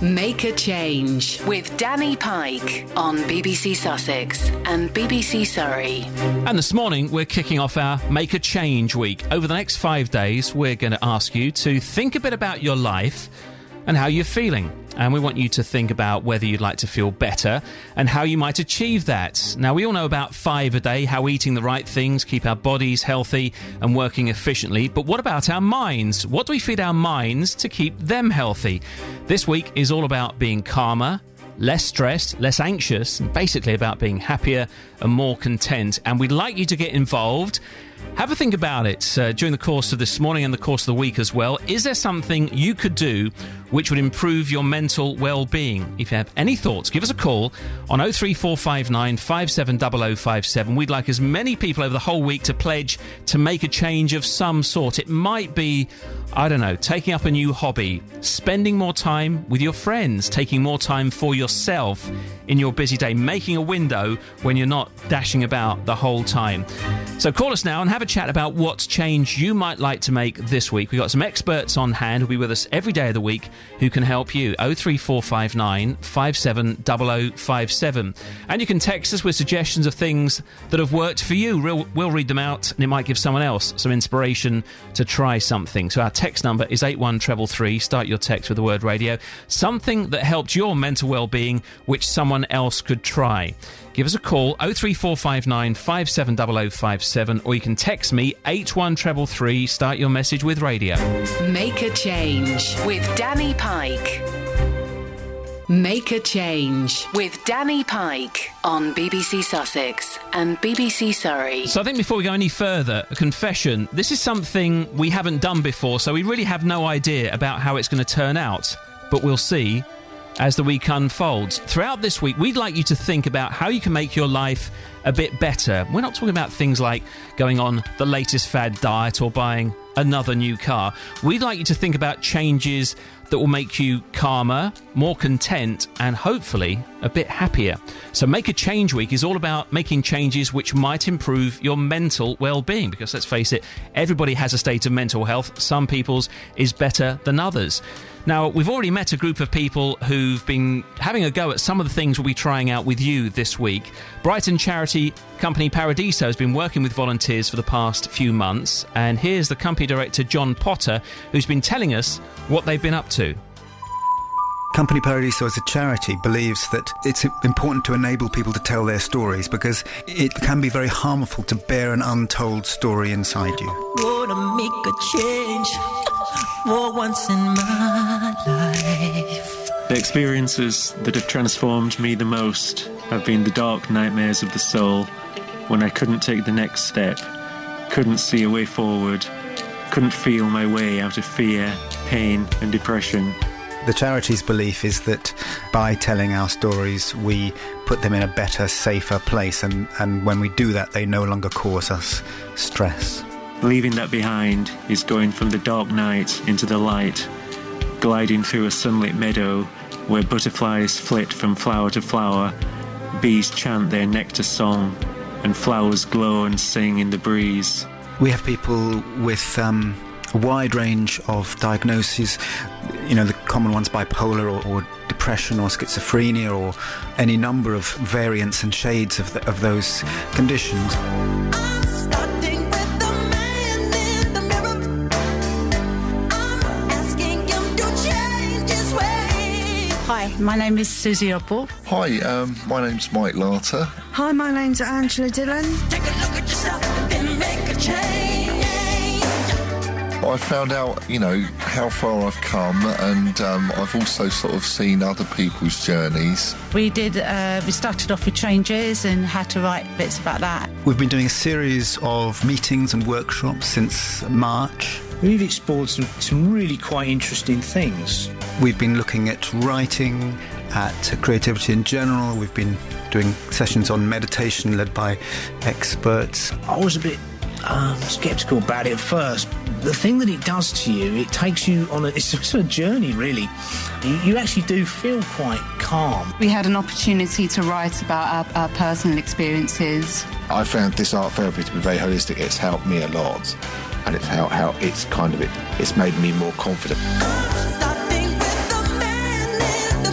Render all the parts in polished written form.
Make a Change with Danny Pike on BBC Sussex and BBC Surrey. And this morning, we're kicking off our Make a Change week. Over the next 5 days, we're going to ask you to think a bit about your life and how you're feeling. And we want you to think about whether you'd like to feel better and how you might achieve that. Now, we all know about 5 a day, how eating the right things keep our bodies healthy and working efficiently. But what about our minds? What do we feed our minds to keep them healthy? This week is all about being calmer, less stressed, less anxious, and basically about being happier and more content. And we'd like you to get involved. Have a think about it during the course of this morning and the course of the week as well. Is there something you could do which would improve your mental well-being? If you have any thoughts, give us a call on 03459 570057. We'd like as many people over the whole week to pledge to make a change of some sort. It might be, I don't know, taking up a new hobby, spending more time with your friends, taking more time for yourself in your busy day, making a window when you're not dashing about the whole time. So call us now and have a chat about what change you might like to make this week. We've got some experts on hand who'll be with us every day of the week who can help you. 03459 570057. And you can text us with suggestions of things that have worked for you. We'll read them out and it might give someone else some inspiration to try something. So our text number is 81333. Start your text with the word radio. Something that helped your mental well-being which someone else could try. Give us a call, 03459 570057, or you can text me, 81333. Start your message with radio. Make a Change with Danny Pike. Make a Change with Danny Pike on BBC Sussex and BBC Surrey. So I think before we go any further, a confession. This is something we haven't done before, so we really have no idea about how it's going to turn out. But we'll see as the week unfolds. Throughout this week, we'd like you to think about how you can make your life a bit better. We're not talking about things like going on the latest fad diet or buying another new car. We'd like you to think about changes that will make you calmer, more content, and hopefully a bit happier. So Make a Change Week is all about making changes which might improve your mental well-being, because let's face it, everybody has a state of mental health. Some people's is better than others. Now, we've already met a group of people who've been having a go at some of the things we'll be trying out with you this week. Brighton charity company Paradiso has been working with volunteers for the past few months, and here's the company director, John Potter, who's been telling us what they've been up to. Company Paradiso as a charity believes that it's important to enable people to tell their stories because it can be very harmful to bear an untold story inside you. Wanna make a change for once in my life. The experiences that have transformed me the most have been the dark nightmares of the soul, when I couldn't take the next step, couldn't see a way forward, couldn't feel my way out of fear, pain and depression. The charity's belief is that by telling our stories, we put them in a better, safer place, and when we do that, they no longer cause us stress. Leaving that behind is going from the dark night into the light, gliding through a sunlit meadow where butterflies flit from flower to flower, bees chant their nectar song, and flowers glow and sing in the breeze. We have people with a wide range of diagnoses, you know, the common ones, bipolar or depression or schizophrenia or any number of variants and shades of those conditions. Hi, my name is Susie Obble. Hi, my name's Mike Larter. Hi, my name's Angela Dillon. Take a look at yourself and make a change. I found out, you know, how far I've come, and I've also sort of seen other people's journeys. We started off with changes and had to write bits about that. We've been doing a series of meetings and workshops since March. We've explored some really quite interesting things. We've been looking at writing, at creativity in general. We've been doing sessions on meditation led by experts. I was a bit sceptical about it at first. The thing that it does to you, it takes you on it's a journey, really. You actually do feel quite calm. We had an opportunity to write about our personal experiences. I found this art therapy to be very holistic. It's helped me a lot, and it's made me more confident.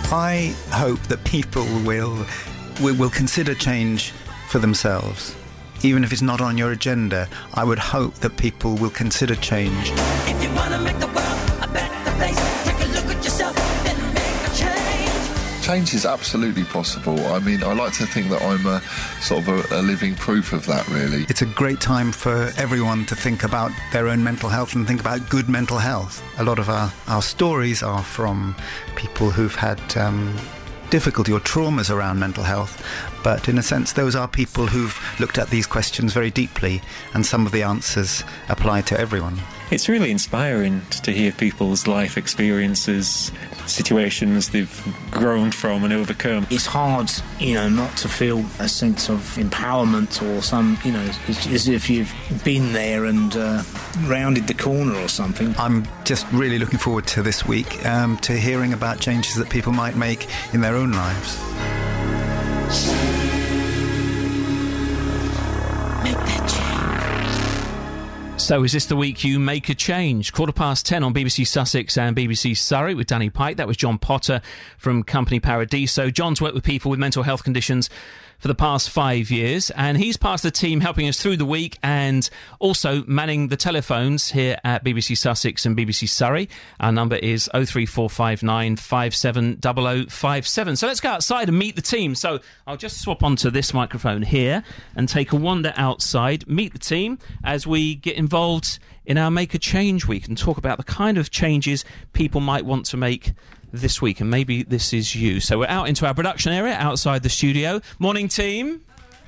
I hope that people will consider change for themselves. Even if it's not on your agenda, I would hope that people will consider change. If you want to make the world a better place, take a look at yourself, then make a change. Change is absolutely possible. I mean, I like to think that I'm a living proof of that, really. It's a great time for everyone to think about their own mental health and think about good mental health. A lot of our stories are from people who've had difficulty or traumas around mental health, but in a sense those are people who've looked at these questions very deeply, and some of the answers apply to everyone. It's really inspiring to hear people's life experiences, situations they've grown from and overcome. It's hard, not to feel a sense of empowerment or some, it's as if you've been there and rounded the corner or something. I'm just really looking forward to this week, to hearing about changes that people might make in their own lives. Make that change. So is this the week you make a change? 10:15 on BBC Sussex and BBC Surrey with Danny Pike. That was John Potter from Company Paradiso. John's worked with people with mental health conditions for the past 5 years, and he's part of the team helping us through the week and also manning the telephones here at BBC Sussex and BBC Surrey. Our number is 03459 570057. So let's go outside and meet the team. So I'll just swap onto this microphone here and take a wander outside, meet the team as we get involved in our Make a Change week and talk about the kind of changes people might want to make this week, and maybe this is you. So we're out into our production area outside the studio. Morning, team.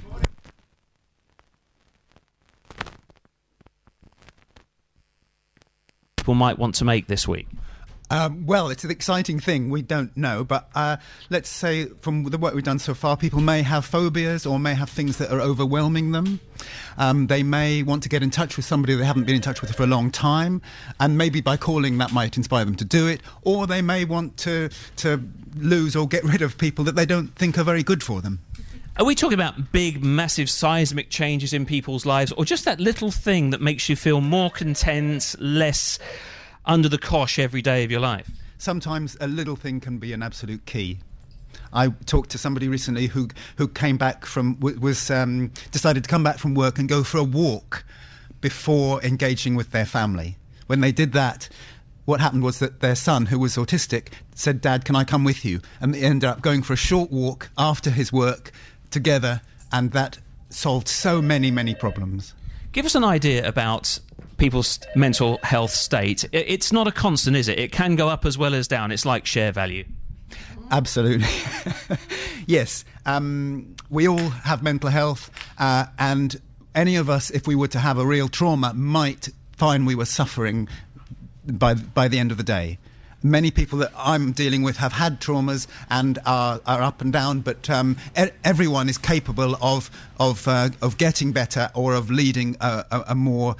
People might want to make this week. Well, it's an exciting thing. We don't know, but let's say from the work we've done so far, people may have phobias or may have things that are overwhelming them. They may want to get in touch with somebody they haven't been in touch with for a long time, and maybe by calling that might inspire them to do it. Or they may want to lose or get rid of people that they don't think are very good for them. Are we talking about big, massive, seismic changes in people's lives, or just that little thing that makes you feel more content, less under the cosh every day of your life? Sometimes a little thing can be an absolute key. I talked to somebody recently who came back from decided to come back from work and go for a walk before engaging with their family. When they did that, what happened was that their son, who was autistic, said, "Dad, can I come with you?" And they ended up going for a short walk after his work together, and that solved so many, many problems. Give us an idea about people's mental health state. It's not a constant, is it? It can go up as well as down. It's like share value. Absolutely. Yes. We all have mental health, and any of us, if we were to have a real trauma, might find we were suffering by the end of the day. Many people that I'm dealing with have had traumas and are up and down, but everyone is capable of getting better or of leading a more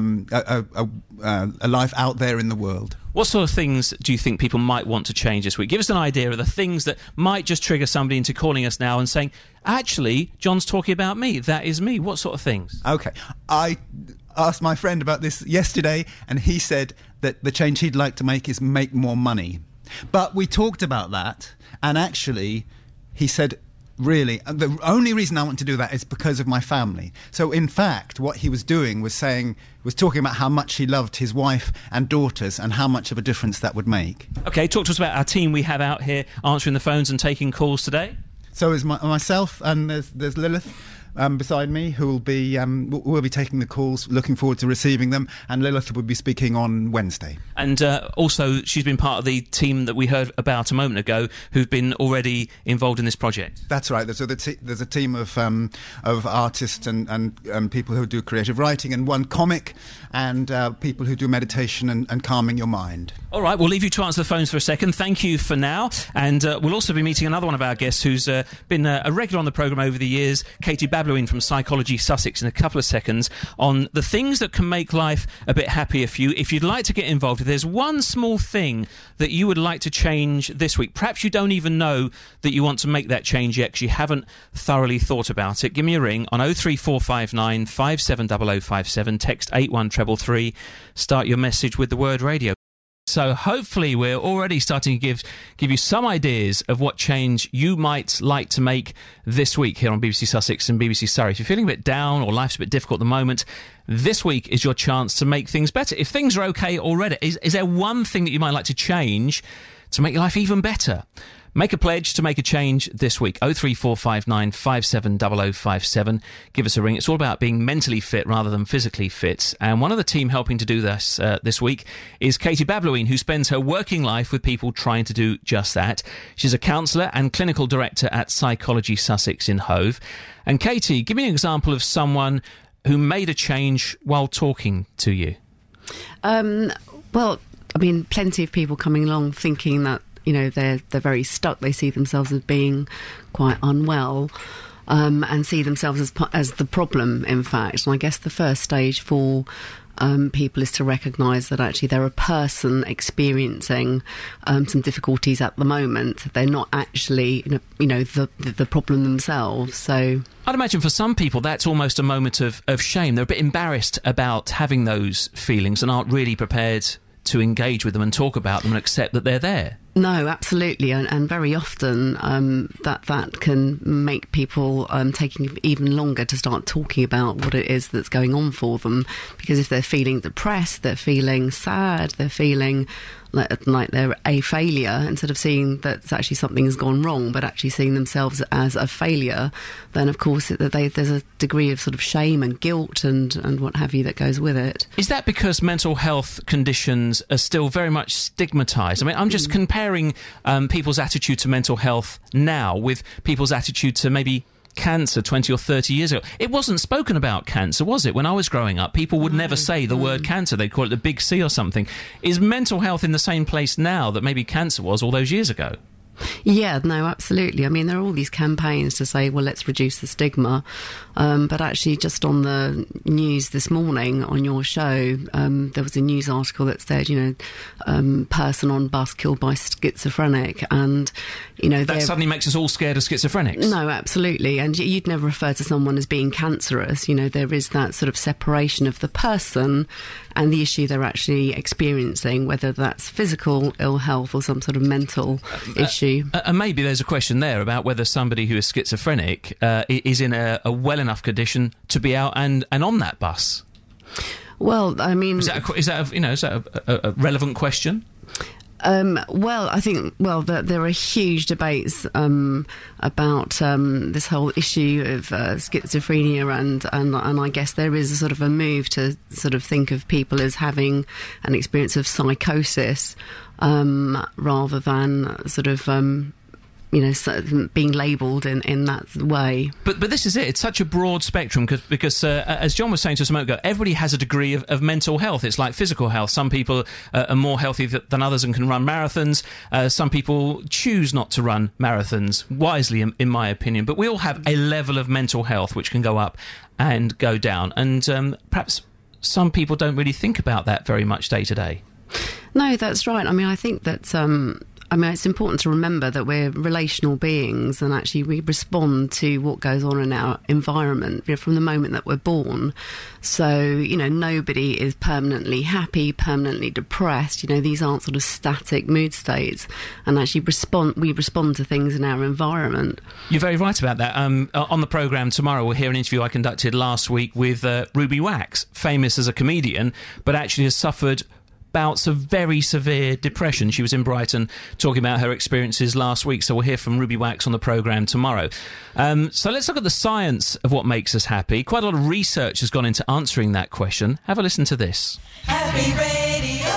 a life out there in the world. What sort of things do you think people might want to change this week? Give us an idea of the things that might just trigger somebody into calling us now and saying, actually, John's talking about me. That is me. What sort of things? Okay. I asked my friend about this yesterday, and he said that the change he'd like to make is make more money. But we talked about that, and actually, he said, really, the only reason I want to do that is because of my family. So, in fact, what he was doing was talking about how much he loved his wife and daughters and how much of a difference that would make. Okay, talk to us about our team we have out here answering the phones and taking calls today. So is myself, and there's Lilith beside me, who will be taking the calls, looking forward to receiving them, and Lilith will be speaking on Wednesday. And also, she's been part of the team that we heard about a moment ago, who've been already involved in this project. That's right. So there's a team of artists and people who do creative writing, and one comic, and people who do meditation and calming your mind. All right, we'll leave you to answer the phones for a second. Thank you for now. And we'll also be meeting another one of our guests who's been a regular on the programme over the years, Katie Bablouin from Psychology Sussex, in a couple of seconds, on the things that can make life a bit happier for you. If you'd like to get involved, if there's one small thing that you would like to change this week, perhaps you don't even know that you want to make that change yet because you haven't thoroughly thought about it, give me a ring on 03459 570057, text 81333, start your message with the word radio. So hopefully we're already starting to give you some ideas of what change you might like to make this week here on BBC Sussex and BBC Surrey. If you're feeling a bit down or life's a bit difficult at the moment, this week is your chance to make things better. If things are okay already, is there one thing that you might like to change to make your life even better? Make a pledge to make a change this week. 03459 570057. Give us a ring. It's all about being mentally fit rather than physically fit. And one of the team helping to do this this week is Katie Bablouine, who spends her working life with people trying to do just that. She's a counsellor and clinical director at Psychology Sussex in Hove. And Katie, give me an example of someone who made a change while talking to you. Well, I mean, plenty of people coming along thinking that, you know, they're very stuck. They see themselves as being quite unwell, and see themselves as the problem, in fact. And I guess the first stage for people is to recognise that actually they're a person experiencing some difficulties at the moment. They're not actually, the problem themselves. So I'd imagine for some people that's almost a moment of shame. They're a bit embarrassed about having those feelings and aren't really prepared to engage with them and talk about them and accept that they're there. No, absolutely, and very often that can make people taking even longer to start talking about what it is that's going on for them, because if they're feeling depressed, they're feeling sad, they're feeling like they're a failure, instead of seeing that actually something has gone wrong, but actually seeing themselves as a failure, then of course there's a degree of sort of shame and guilt and what have you that goes with it. Is that because mental health conditions are still very much stigmatised? I mean, I'm just comparing people's attitude to mental health now with people's attitude to maybe cancer 20 or 30 years ago. It wasn't spoken about, cancer, was it? When I was growing up, people would never say the word cancer. They'd call it the big C or something. Is mental health in the same place now that maybe cancer was all those years ago? Yeah, no, absolutely. I mean, there are all these campaigns to say, well, let's reduce the stigma. But actually, just on the news this morning on your show, there was a news article that said, person on bus killed by schizophrenic. And, that suddenly makes us all scared of schizophrenics. No, absolutely. And you'd never refer to someone as being cancerous. There is that sort of separation of the person and the issue they're actually experiencing, whether that's physical ill health or some sort of mental issue. And maybe there's a question there about whether somebody who is schizophrenic is in a well enough condition to be out and on that bus. Well, I mean, is that a relevant question? Well, I think there are huge debates about this whole issue of schizophrenia, and I guess there is a sort of a move to sort of think of people as having an experience of psychosis rather than sort of being labelled in that way. But this is it. It's such a broad spectrum because as John was saying to us a moment ago, everybody has a degree of mental health. It's like physical health. Some people are more healthy than others and can run marathons. Some people choose not to run marathons, wisely, in my opinion. But we all have a level of mental health which can go up and go down. And perhaps some people don't really think about that very much day to day. No, that's right. I mean, I think that it's important to remember that we're relational beings, and actually we respond to what goes on in our environment from the moment that we're born. So, nobody is permanently happy, permanently depressed. These aren't sort of static mood states, and actually we respond to things in our environment. You're very right about that. On the programme tomorrow, we'll hear an interview I conducted last week with Ruby Wax, famous as a comedian, but actually has suffered bouts of very severe depression. She was in Brighton talking about her experiences last week, so we'll hear from Ruby Wax on the programme tomorrow. So let's look at the science of what makes us happy. Quite a lot of research has gone into answering that question. Have a listen to this. Happy Radio.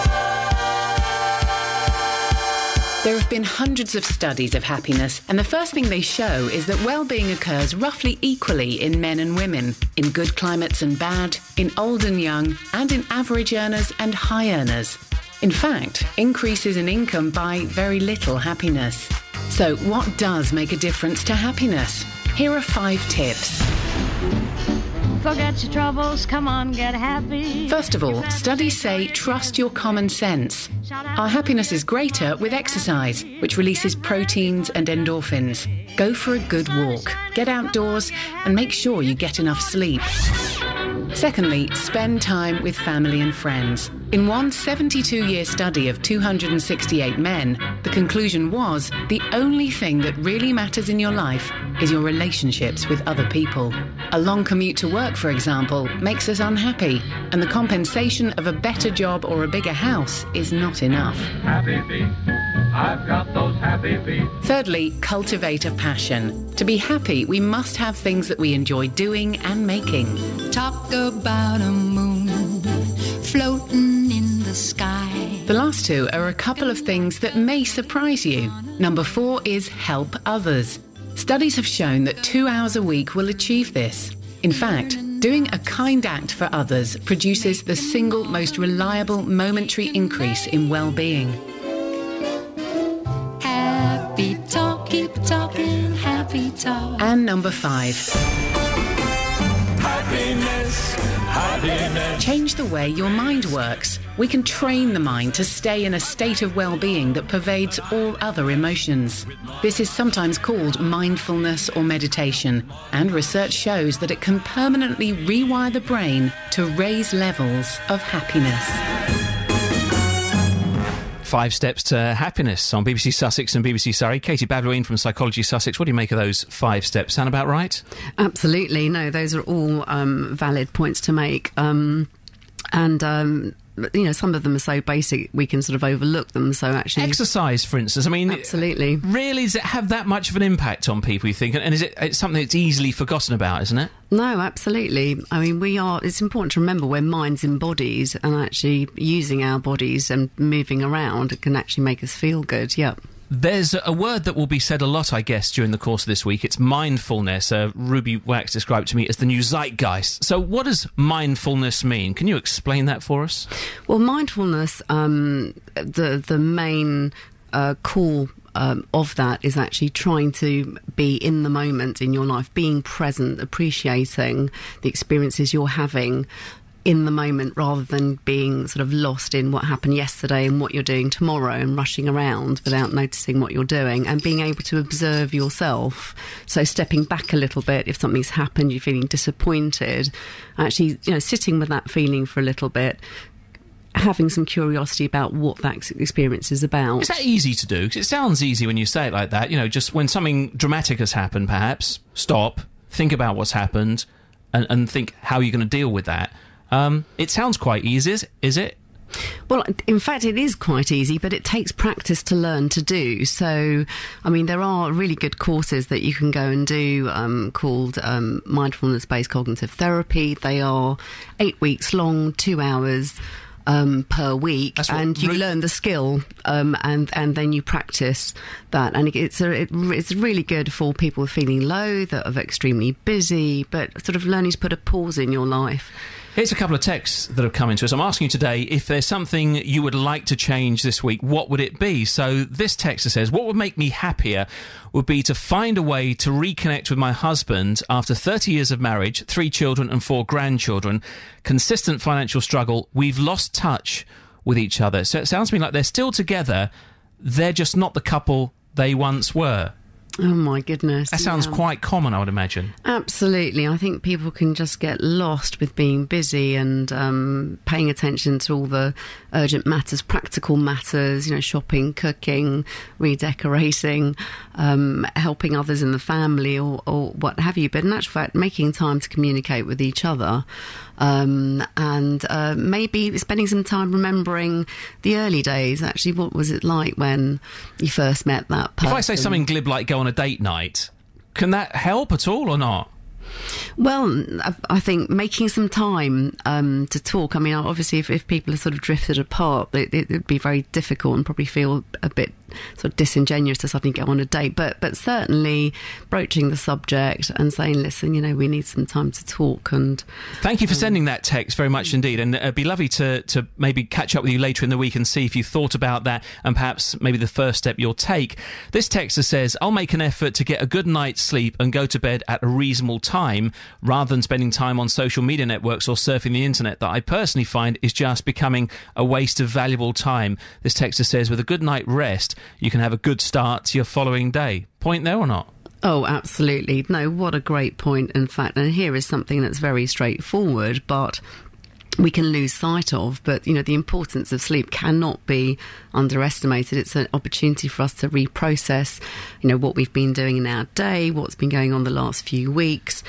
There have been hundreds of studies of happiness, and the first thing they show is that well-being occurs roughly equally in men and women, in good climates and bad, in old and young, and in average earners and high earners. In fact, increases in income buy very little happiness. So what does make a difference to happiness? Here are 5 tips. Forget your troubles, come on, get happy. First of all, studies say trust your common sense. Our happiness is greater with exercise, which releases proteins and endorphins. Go for a good walk, get outdoors, and make sure you get enough sleep. Secondly, spend time with family and friends. In one 72-year study of 268 men, the conclusion was the only thing that really matters in your life is your relationships with other people. A long commute to work, for example, makes us unhappy, and the compensation of a better job or a bigger house is not enough. Happy feet, I've got those happy feet. Thirdly, cultivate a passion. To be happy, we must have things that we enjoy doing and making. Talk about a moon floating in the sky. The last two are a couple of things that may surprise you. Number 4 is help others. Studies have shown that 2 hours a week will achieve this. In fact, doing a kind act for others produces the single most reliable momentary increase in well-being. Happy talk, keep talking, happy talk. And number 5. Happiness, happiness. Change the way your mind works. We can train the mind to stay in a state of well-being that pervades all other emotions. This is sometimes called mindfulness or meditation, and research shows that it can permanently rewire the brain to raise levels of happiness. 5 Steps to Happiness on BBC Sussex and BBC Surrey. Katie Badween from Psychology Sussex. What do you make of those 5 steps? Sound about right? Absolutely. No, those are all valid points to make. You know, some of them are so basic we can sort of overlook them. So actually, exercise, for instance. I mean, absolutely. Really, does it have that much of an impact on people, you think? And is it's something that's easily forgotten about, isn't it? No, absolutely. I mean, it's important to remember we're minds and bodies, and actually using our bodies and moving around, it can actually make us feel good. Yeah. There's a word that will be said a lot, I guess, during the course of this week. It's mindfulness. Ruby Wax described to me as the new zeitgeist. So what does mindfulness mean? Can you explain that for us? Well, mindfulness, the main core of that is actually trying to be in the moment in your life, being present, appreciating the experiences you're having in the moment rather than being sort of lost in what happened yesterday and what you're doing tomorrow and rushing around without noticing what you're doing, and being able to observe yourself. So stepping back a little bit if something's happened, you're feeling disappointed, actually, you know, sitting with that feeling for a little bit, having some curiosity about what that experience is about. Is that easy to do? 'Cause it sounds easy when you say it like that. You know, just when something dramatic has happened, perhaps, stop, think about what's happened, and think how you're going to deal with that. It sounds quite easy, is it? Well, in fact, it is quite easy, but it takes practice to learn to do. So, I mean, there are really good courses that you can go and do called mindfulness-based cognitive therapy. They are 8 weeks long, 2 hours per week, and you learn the skill, and then you practice that. And it's really good for people feeling low, that are extremely busy, but sort of learning to put a pause in your life. Here's a couple of texts that have come into us. I'm asking you today, if there's something you would like to change this week, what would it be? So this texter says, what would make me happier would be to find a way to reconnect with my husband after 30 years of marriage, 3 children and 4 grandchildren, consistent financial struggle. We've lost touch with each other. So it sounds to me like they're still together. They're just not the couple they once were. Oh, my goodness. That sounds quite common, I would imagine. Absolutely. I think people can just get lost with being busy and paying attention to all the urgent matters, practical matters, you know, shopping, cooking, redecorating, helping others in the family or what have you. But in actual fact, making time to communicate with each other, and maybe spending some time remembering the early days. Actually, what was it like when you first met that person? If I say something glib like go on a date night, can that help at all or not? Well, I think making some time to talk. I mean, obviously, if people are sort of drifted apart, it would be very difficult and probably feel a bit sort of disingenuous to suddenly go on a date. But certainly broaching the subject and saying, listen, you know, we need some time to talk. And thank you for sending that text very much indeed. And it'd be lovely to maybe catch up with you later in the week and see if you thought about that and perhaps maybe the first step you'll take. This texter says, I'll make an effort to get a good night's sleep and go to bed at a reasonable time rather than spending time on social media networks or surfing the internet that I personally find is just becoming a waste of valuable time. This texter says, with a good night rest, you can have a good start to your following day. Point there or not? Oh, absolutely. No, what a great point, in fact. And here is something that's very straightforward, but we can lose sight of. But, the importance of sleep cannot be underestimated. It's an opportunity for us to reprocess, what we've been doing in our day, what's been going on the last few weeks.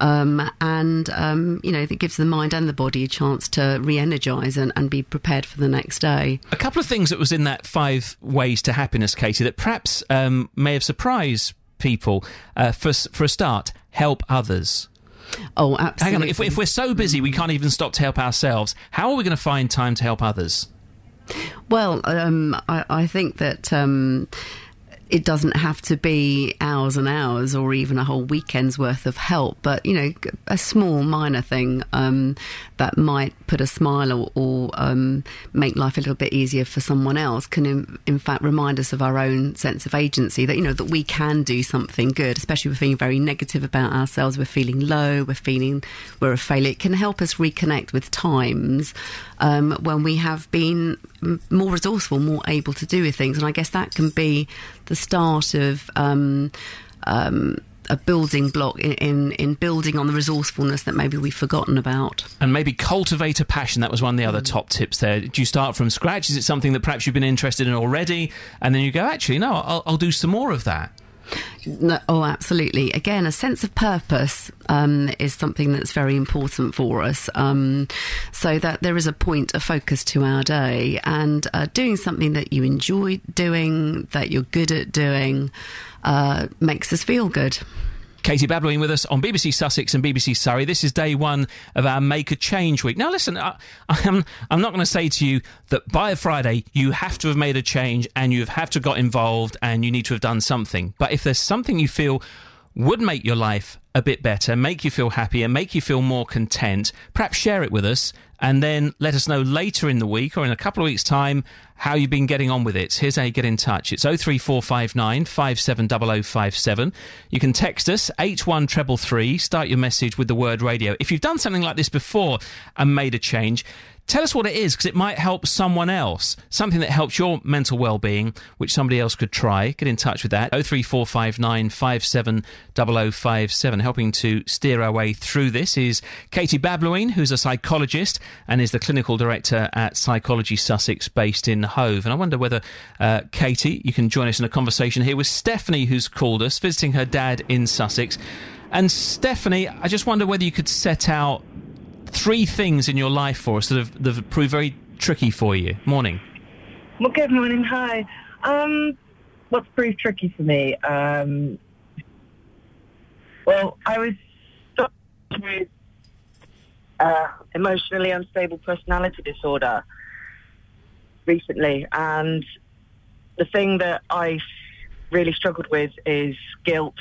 It gives the mind and the body a chance to re-energise and be prepared for the next day. A couple of things that was in that 5 ways to happiness, Katie, that perhaps may have surprised people. For a start, help others. Oh, absolutely. Hang on, if we're so busy we can't even stop to help ourselves, how are we going to find time to help others? Well, I think that it doesn't have to be hours and hours or even a whole weekend's worth of help, but, a small minor thing that might put a smile or make life a little bit easier for someone else can in fact remind us of our own sense of agency, that, that we can do something good, especially if we're feeling very negative about ourselves, we're feeling low, we're a failure. It can help us reconnect with times when we have been more resourceful, more able to do with things. And I guess that can be the start of a building block in building on the resourcefulness that maybe we've forgotten about. And maybe cultivate a passion. That was one of the other top tips there. Do you start from scratch? Is it something that perhaps you've been interested in already? And then you go, actually, no, I'll do some more of that. No, oh, absolutely. Again, a sense of purpose is something that's very important for us, so that there is a point, a focus to our day, and doing something that you enjoy doing, that you're good at doing, makes us feel good. Katie Bablouine with us on BBC Sussex and BBC Surrey. This is day 1 of our Make a Change week. Now, listen, I'm not going to say to you that by Friday you have to have made a change and you have to have got involved and you need to have done something. But if there's something you feel would make your life a bit better, make you feel happier, make you feel more content, perhaps share it with us and then let us know later in the week or in a couple of weeks' time how you've been getting on with it. Here's how you get in touch. It's 03459 570057. You can text us 81333. Start your message with the word radio. If you've done something like this before and made a change, tell us what it is, because it might help someone else. Something that helps your mental well-being, which somebody else could try. Get in touch with that. 03459 570057. Helping to steer our way through this is Katie Bablouine, who's a psychologist and is the clinical director at Psychology Sussex, based in Hove. And I wonder whether, Katie, you can join us in a conversation here with Stephanie, who's called us, visiting her dad in Sussex. And Stephanie, I just wonder whether you could set out 3 things in your life for us that have proved very tricky for you. Morning. Well, good morning. Hi. What's proved tricky for me? Well, I was diagnosed with emotionally unstable personality disorder recently, and the thing that I really struggled with is guilt.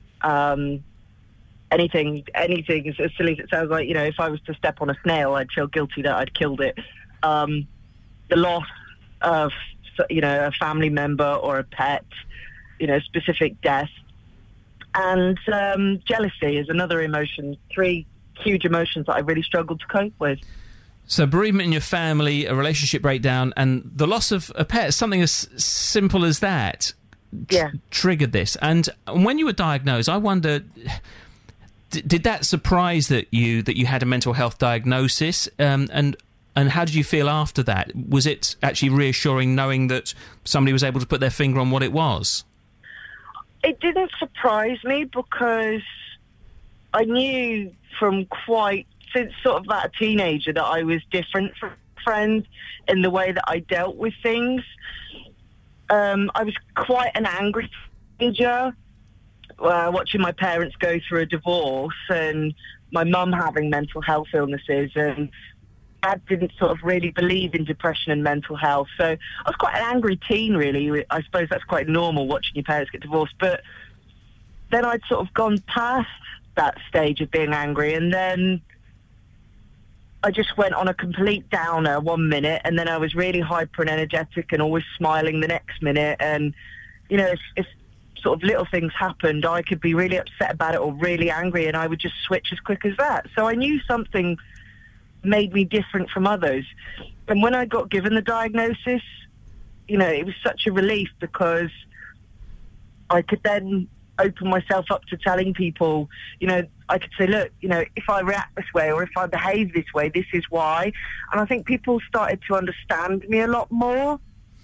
Anything as silly as it sounds, like, if I was to step on a snail, I'd feel guilty that I'd killed it. The loss of, a family member or a pet, specific death. And jealousy is another emotion. 3 huge emotions that I really struggled to cope with. So bereavement in your family, a relationship breakdown, and the loss of a pet, something as simple as that triggered this. And when you were diagnosed, I wonder, did that surprise that you had a mental health diagnosis? And how did you feel after that? Was it actually reassuring knowing that somebody was able to put their finger on what it was? It didn't surprise me because I knew since sort of that teenager that I was different from friends in the way that I dealt with things. I was quite an angry teenager, watching my parents go through a divorce and my mum having mental health illnesses, and Dad didn't sort of really believe in depression and mental health. So I was quite an angry teen, really. I suppose that's quite normal, watching your parents get divorced. But then I'd sort of gone past that stage of being angry, and then I just went on a complete downer 1 minute, and then I was really hyper and energetic and always smiling the next minute. And, if sort of little things happened, I could be really upset about it or really angry, and I would just switch as quick as that. So I knew something made me different from others. And when I got given the diagnosis, it was such a relief, because I could then open myself up to telling people, you know, I could say, look, you know, if I react this way or if I behave this way, this is why. And I think people started to understand me a lot more.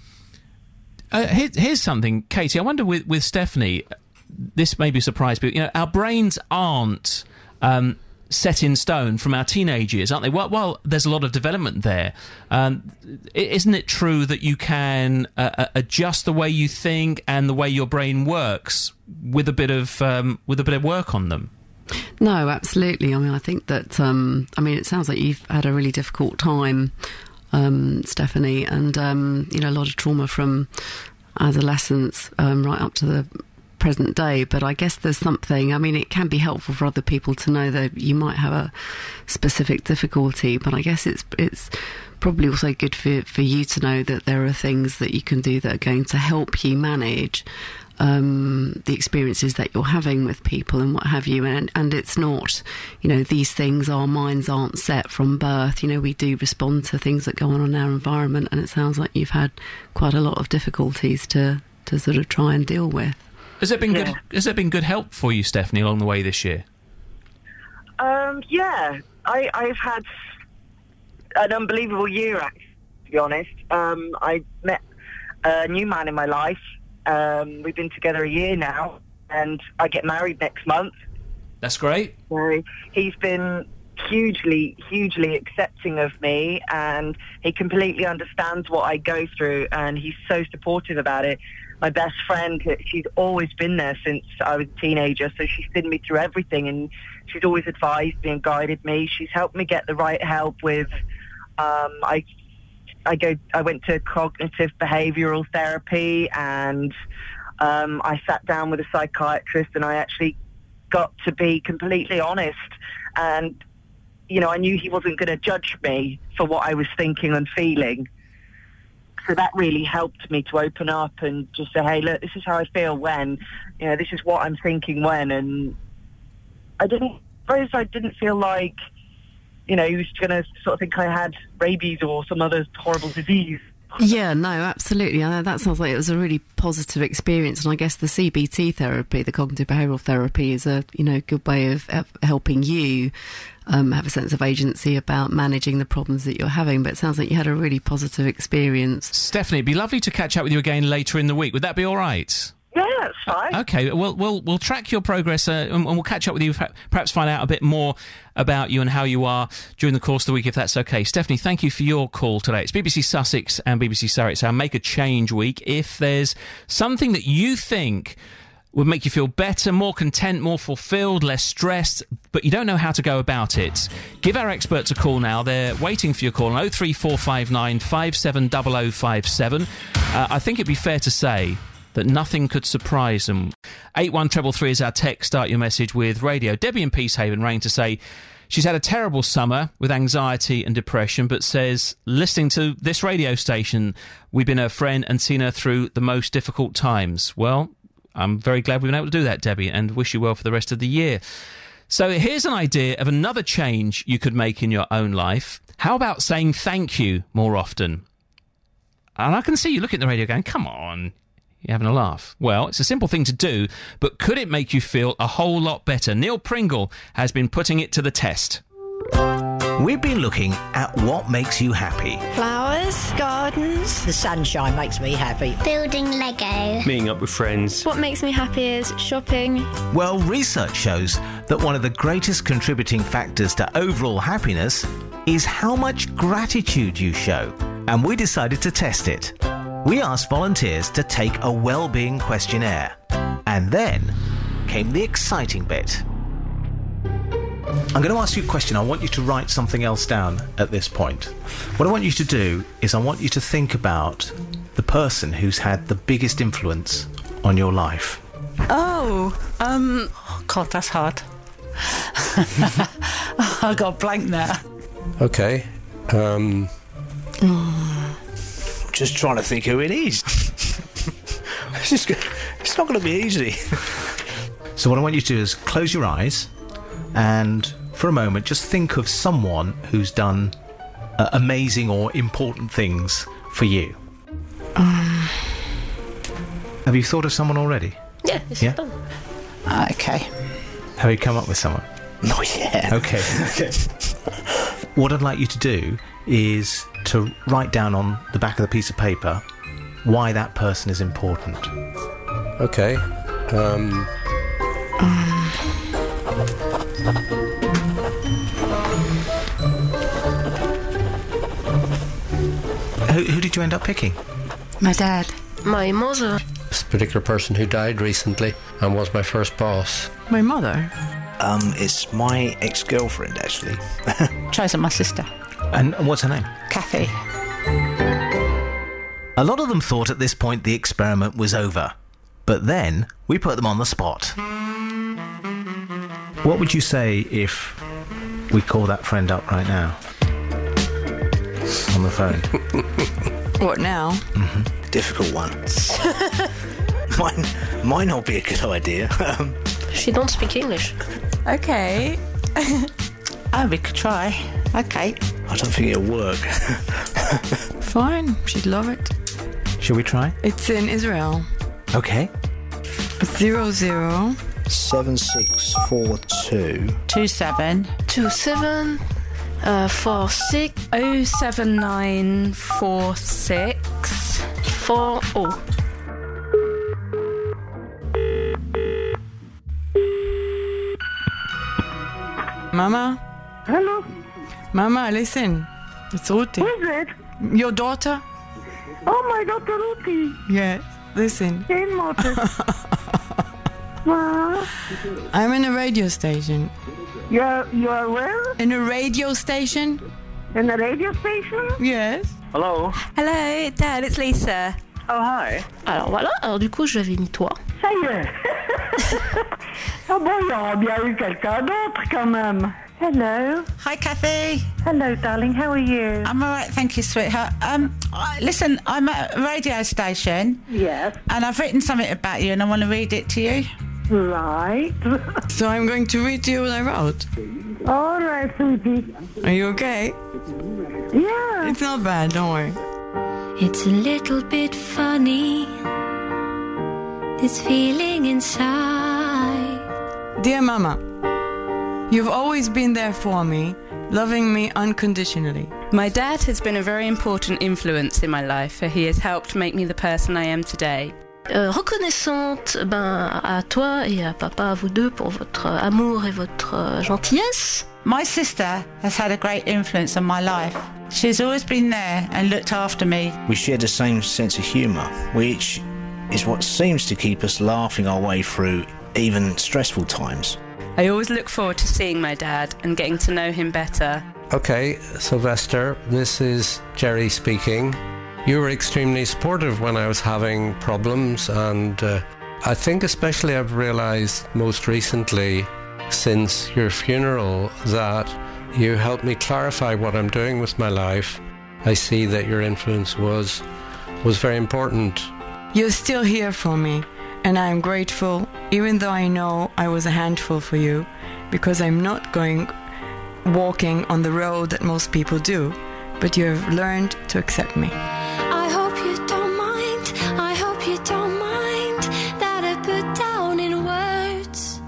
Here's something, Katie. I wonder with Stephanie, this may be a surprise, but, you know, our brains aren't set in stone from our teenage years, aren't they? Well, there's a lot of development there. Isn't it true that you can adjust the way you think and the way your brain works with a bit of work on them? No, absolutely. I mean, I think that it sounds like you've had a really difficult time, Stephanie, and you know, a lot of trauma from adolescence right up to the present day. But I guess there's something, I mean, it can be helpful for other people to know that you might have a specific difficulty, but I guess it's probably also good for you to know that there are things that you can do that are going to help you manage the experiences that you're having with people and what have you, and it's not, you know, these things, our minds aren't set from birth. You know, we do respond to things that go on in our environment, and it sounds like you've had quite a lot of difficulties to sort of try and deal with. Has there been good? Has there been good help for you, Stephanie, along the way this year? Yeah, I've had an unbelievable year, actually, to be honest. I met a new man in my life. We've been together a year now, and I get married next month. That's great. So he's been hugely accepting of me, and he completely understands what I go through, and he's so supportive about it. My best friend, she's always been there since I was a teenager, so she's seen me through everything, and she's always advised me and guided me. She's helped me get the right help with, I went to cognitive behavioural therapy, and I sat down with a psychiatrist, and I actually got to be completely honest. And, you know, I knew he wasn't going to judge me for what I was thinking and feeling. So that really helped me to open up and just say, hey, look, this is how I feel when, you know, this is what I'm thinking when. And I didn't feel like, you know, he was going to sort of think I had rabies or some other horrible disease. Yeah, no, absolutely. I know that sounds like it was a really positive experience, and I guess the CBT therapy, the cognitive behavioural therapy, is a, you know, good way of helping you have a sense of agency about managing the problems that you're having. But it sounds like you had a really positive experience. Stephanie, it'd be lovely to catch up with you again later in the week. Would that be all right? Yeah, that's fine. Okay, we'll track your progress and we'll catch up with you, perhaps find out a bit more about you and how you are during the course of the week, if that's okay. Stephanie, thank you for your call today. It's BBC Sussex and BBC Surrey. It's our Make a Change week. If there's something that you think would make you feel better, more content, more fulfilled, less stressed, but you don't know how to go about it, give our experts a call now. They're waiting for your call on 03459 570057. I think it'd be fair to say that nothing could surprise them. 81333 is our text. Start your message with radio. Debbie in Peacehaven rang to say she's had a terrible summer with anxiety and depression, but says, listening to this radio station, we've been her friend and seen her through the most difficult times. Well, I'm very glad we've been able to do that, Debbie, and wish you well for the rest of the year. So here's an idea of another change you could make in your own life. How about saying thank you more often? And I can see you looking at the radio going, come on, you're having a laugh. Well, it's a simple thing to do, but could it make you feel a whole lot better? Neil Pringle has been putting it to the test. We've been looking at what makes you happy. Flowers, gardens. The sunshine makes me happy. Building Lego. Meeting up with friends. What makes me happy is shopping. Well, research shows that one of the greatest contributing factors to overall happiness is how much gratitude you show. And we decided to test it. We asked volunteers to take a well-being questionnaire. And then came the exciting bit. I'm going to ask you a question. I want you to write something else down at this point. What I want you to do is I want you to think about the person who's had the biggest influence on your life. Oh, God, that's hard. I got blank now. Okay. Just trying to think who it is. It's not going to be easy. So what I want you to do is close your eyes and for a moment just think of someone who's done amazing or important things for you. Have you thought of someone already? Yeah, it's done. Okay. Have you come up with someone? Not yet. Okay. What I'd like you to do is to write down on the back of the piece of paper why that person is important. Okay. Who did you end up picking? My dad. My mother. This particular person who died recently and was my first boss. My mother. It's my ex-girlfriend, actually. Chosen my sister. And what's her name? Kathy. A lot of them thought at this point the experiment was over. But then we put them on the spot. What would you say if we call that friend up right now? On the phone. What now? Mm-hmm. Difficult one. Might not be a good idea. She don't speak English. Okay. We could try. Okay. I don't think it'll work. Fine, she'd love it. Shall we try? It's in Israel. Okay. 00 7642 27 27 46 07946 40. Mama? Hello? Mama, listen. It's Ruti. Who is it? Your daughter? Oh, my daughter Ruti. Yes. Listen. Geen motor. What? I'm in a radio station. You are where? In a radio station? In a radio station? Yes. Hello. Hello, Dad, it's Lisa. Oh, hi. Alors voilà, alors du coup, je l'avais mis toi. Ça y est. Ah bon, il y aura bien eu quelqu'un d'autre quand même. Hello. Hi, Kathy. Hello, darling. How are you? I'm all right, thank you, sweetheart. Listen, I'm at a radio station. Yes. And I've written something about you and I want to read it to you. Right. So I'm going to read to you what I wrote. All right, sweetie. Are you okay? Yeah. It's not bad, don't worry. It's a little bit funny, this feeling inside. Dear Mama, you've always been there for me, loving me unconditionally. My dad has been a very important influence in my life, for he has helped make me the person I am today. Reconnaissante à toi et à papa, à vous deux, pour votre amour et votre gentillesse. My sister has had a great influence on my life. She's always been there and looked after me. We share the same sense of humour, which is what seems to keep us laughing our way through even stressful times. I always look forward to seeing my dad and getting to know him better. Okay, Sylvester, this is Jerry speaking. You were extremely supportive when I was having problems, and I think especially I've realised most recently since your funeral that you helped me clarify what I'm doing with my life. I see that your influence was very important. You're still here for me, and I'm grateful, even though I know I was a handful for you, because I'm not walking on the road that most people do, but you have learned to accept me. I hope you don't mind, I hope you don't mind that I put down in words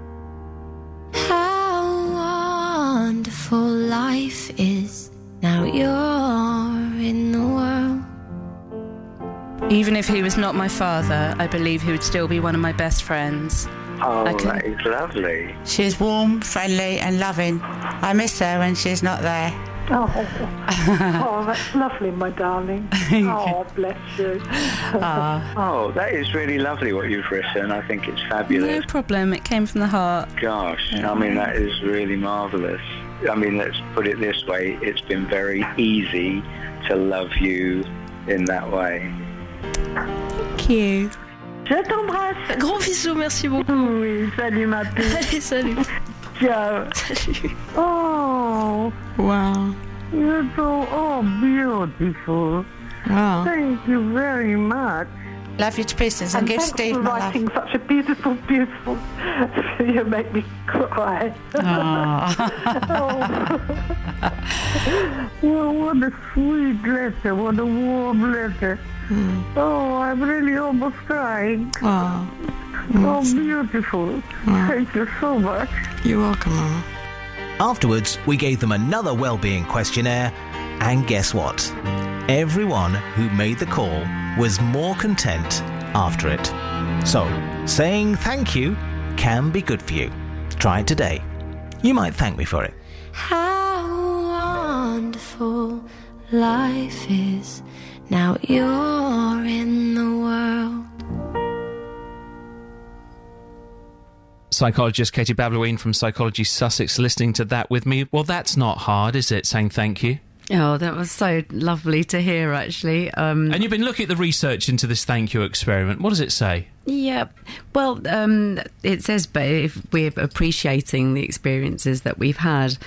how wonderful life is now you're in the world. Even if he was not my father, I believe he would still be one of my best friends. Oh, that is lovely. She's warm, friendly and loving. I miss her when she's not there. Oh, that's lovely, my darling. Oh, bless you. Oh, that is really lovely what you've written. I think it's fabulous. No problem, it came from the heart. Gosh, I mean, that is really marvellous. I mean, let's put it this way, it's been very easy to love you in that way. Thank you. Je t'embrasse. Gros bisous, merci beaucoup. Oui, salut ma puce. Allez, salut. Ciao. Salut. Oh. Wow. You're so beautiful. Wow. Thank you very much. Love you to pieces, and give thanks Steve for my love. writing such a beautiful, beautiful... You make me cry. Oh, what a sweet letter, what a warm letter. Oh, I'm really almost crying. Oh, beautiful. Thank you so much. You're welcome, Mama. Afterwards, we gave them another well-being questionnaire, and guess what? Everyone who made the call was more content after it. So, saying thank you can be good for you. Try it today. You might thank me for it. How wonderful life is. Now you're in the world. Psychologist Katie Bablouine from Psychology Sussex listening to that with me. Well, that's not hard, is it, saying thank you? Oh, that was so lovely to hear, actually. And you've been looking at the research into this thank you experiment. What does it say? Yeah, well, it says if we're appreciating the experiences that we've had,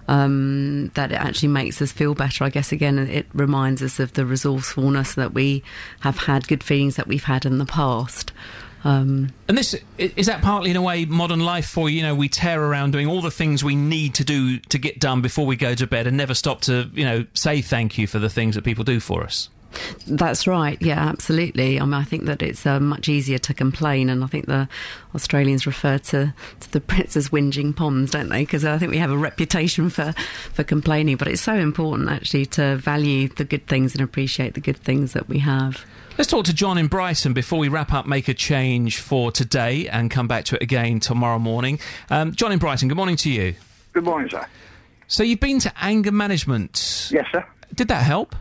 that it actually makes us feel better. I guess, again, it reminds us of the resourcefulness that we have had, good feelings that we've had in the past. And this is that partly in a way modern life for you? You know, we tear around doing all the things we need to do to get done before we go to bed and never stop to, you know, say thank you for the things that people do for us. That's right, yeah, absolutely. I mean, I think that it's much easier to complain, and I think the Australians refer to the Brits as whinging Poms, don't they? Because I think we have a reputation for complaining, but it's so important actually to value the good things and appreciate the good things that we have. Let's talk to John in Brighton before we wrap up Make a Change for today and come back to it again tomorrow morning. John in Brighton, good morning to you. Good morning, sir. So you've been to anger management. Yes, sir. Did that help?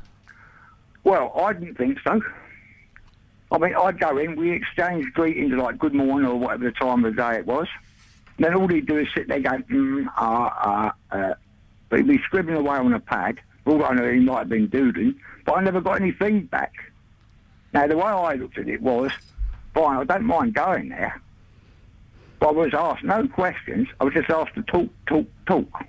Well, I didn't think so. I mean, I'd go in, we exchanged greetings like good morning or whatever the time of the day it was. And then all he'd do is sit there going, but he'd be scribbling away on a pad. All I know, he might have been doodling, but I never got any feedback. Now, the way I looked at it was, fine, I don't mind going there, but I was asked no questions. I was just asked to talk.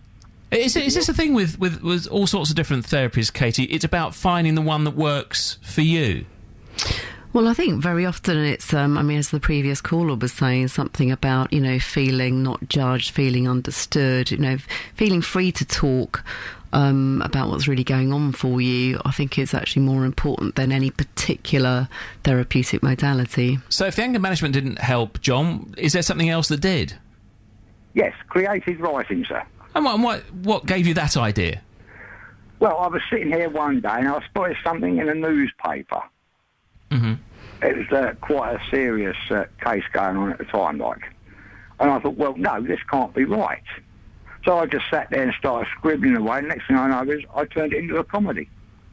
Is this a thing with all sorts of different therapies, Katie? It's about finding the one that works for you. Well, I think very often it's, I mean, as the previous caller was saying, something about, you know, feeling not judged, feeling understood, you know, feeling free to talk about what's really going on for you. I think it's actually more important than any particular therapeutic modality. So if the anger management didn't help, John, is there something else that did? Yes, creative writing, sir. And what gave you that idea? Well, I was sitting here one day and I spotted something in a newspaper. Mm-hmm. It was quite a serious case going on at the time, like. And I thought, well, no, this can't be right. So I just sat there and started scribbling away. Next thing I know is I turned it into a comedy.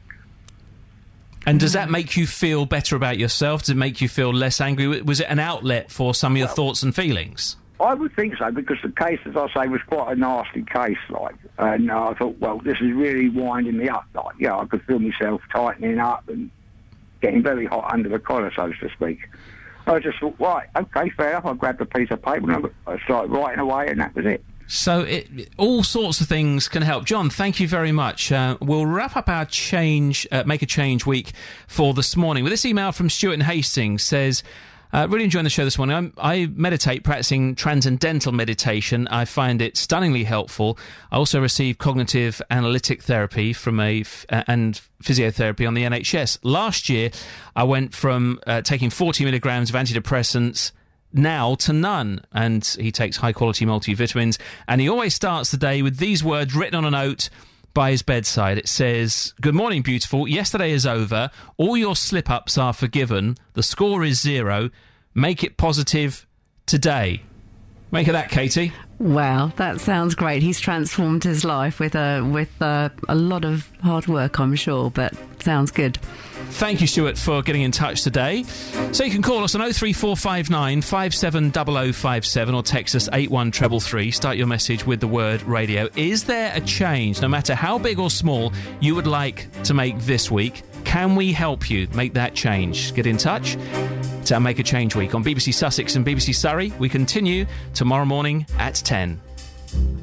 And does that make you feel better about yourself? Does it make you feel less angry? Was it an outlet for some of your thoughts and feelings? I would think so, because the case, as I say, was quite a nasty case, like. And I thought, well, this is really winding me up, like. Yeah, I could feel myself tightening up and getting very hot under the collar, so to speak. I just thought, right, okay, fair enough. I grabbed a piece of paper and I started writing away, and that was it. So all sorts of things can help. John, thank you very much. We'll wrap up our Make a Change week for this morning with this email from Stuart in Hastings. Says, really enjoying the show this morning. I meditate, practicing transcendental meditation. I find it stunningly helpful. I also receive cognitive analytic therapy and physiotherapy on the NHS. Last year, I went from taking 40 milligrams of antidepressants now to none, and he takes high-quality multivitamins, and he always starts the day with these words written on a note by his bedside. It says, "Good morning, beautiful. Yesterday is over. All your slip-ups are forgiven. The score is 0. Make it positive today." Make of that, Katie. Wow, that sounds great. He's transformed his life with a lot of hard work, I'm sure, but sounds good. Thank you, Stuart, for getting in touch today. So you can call us on 03459 570057 or text us 81333. Start your message with the word radio. Is there a change, no matter how big or small, you would like to make this week? Can we help you make that change? Get in touch. It's our Make a Change week on BBC Sussex and BBC Surrey. We continue tomorrow morning at 10.